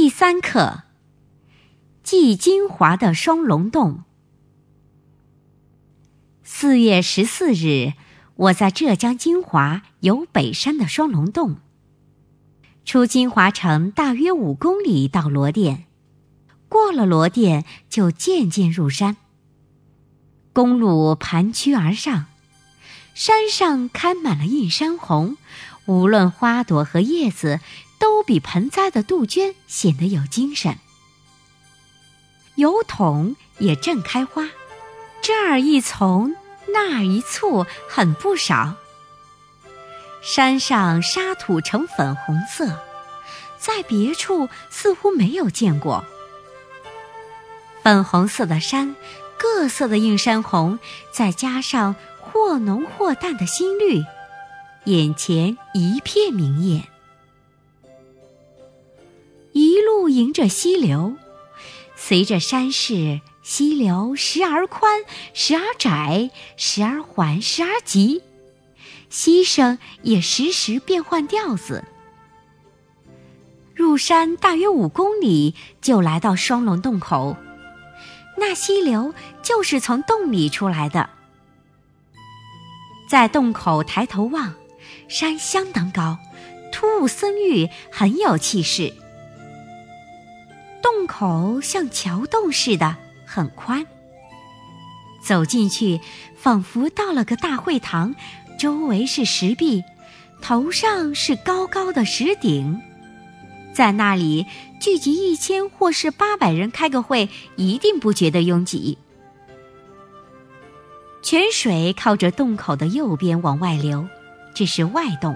3课，季金华的双龙洞。4月14日，我在浙江金华游北山的双龙洞。出金华城大约5公里到罗店，过了罗店就渐渐入山。公路盘曲而上，山上开满了映山红，无论花朵和叶子都比盆栽的杜鹃显得有精神。油桐也正开花，这儿一丛那儿一簇，很不少。山上沙土呈粉红色，在别处似乎没有见过。粉红色的山，各色的映山红，再加上或浓或淡的新绿，眼前一片明艳。一路迎着溪流，随着山势，溪流时而宽，时而窄，时而缓，时而急，溪声也时时变换调子。入山大约5公里，就来到双龙洞口，那溪流就是从洞里出来的。在洞口抬头望，山相当高，突兀森郁，很有气势。洞口像桥洞似的，很宽。走进去，仿佛到了个大会堂，周围是石壁，头上是高高的石顶。在那里聚集1000或是800人开个会，一定不觉得拥挤。泉水靠着洞口的右边往外流，这是外洞。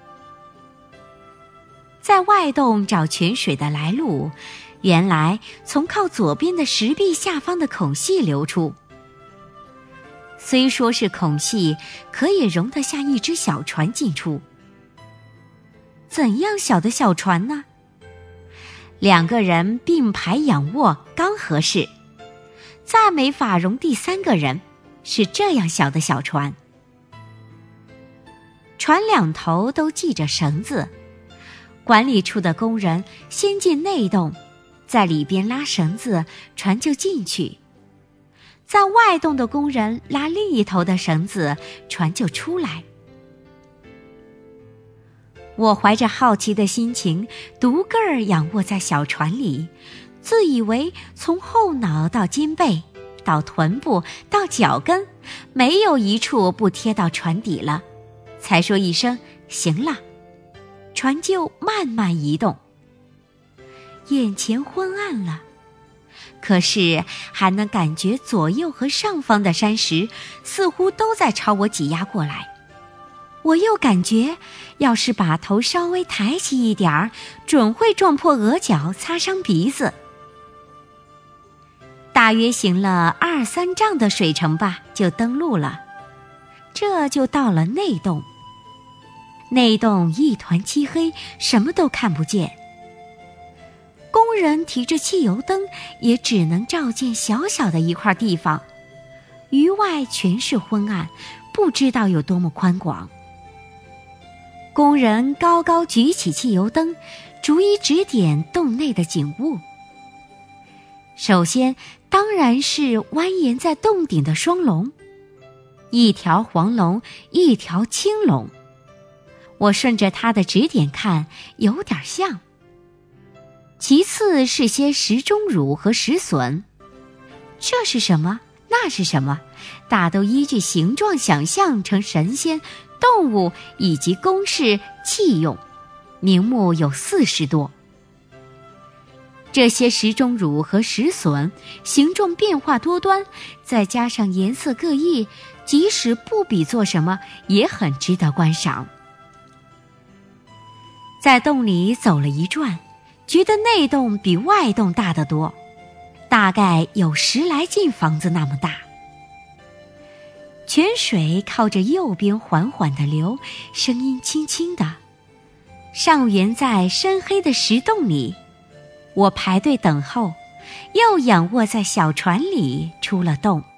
在外洞找泉水的来路，原来从靠左边的石壁下方的孔隙流出。虽说是孔隙，可以容得下一只小船进出。怎样小的小船呢？2个人并排仰卧刚合适，再没法容第3个人，是这样小的小船。船2头都系着绳子，管理处的工人先进内洞，在里边拉绳子，船就进去。在外洞的工人拉另一头的绳子，船就出来。我怀着好奇的心情，独个儿仰卧在小船里，自以为从后脑到肩背，到臀部，到脚跟，没有一处不贴到船底了，才说一声行了，船就慢慢移动。眼前昏暗了，可是还能感觉左右和上方的山石似乎都在朝我挤压过来。我又感觉要是把头稍微抬起一点儿，准会撞破额角，擦伤鼻子。大约行了2、3丈的水程吧，就登陆了。这就到了内洞。内洞一团漆黑，什么都看不见。工人提着汽油灯，也只能照见小小的一块地方，余外全是昏暗，不知道有多么宽广。工人高高举起汽油灯，逐一指点洞内的景物。首先当然是蜿蜒在洞顶的双龙，一条黄龙，一条青龙。我顺着它的指点看，有点像。其次是些石钟乳和石笋，这是什么？那是什么？大都依据形状想象成神仙、动物以及宫室器用，名目有40多。这些石钟乳和石笋形状变化多端，再加上颜色各异，即使不比作什么，也很值得观赏。在洞里走了一转，觉得内洞比外洞大得多，大概有10来进房子那么大。泉水靠着右边缓缓地流，声音轻轻的，上源在深黑的石洞里。我排队等候，又仰卧在小船里，出了洞。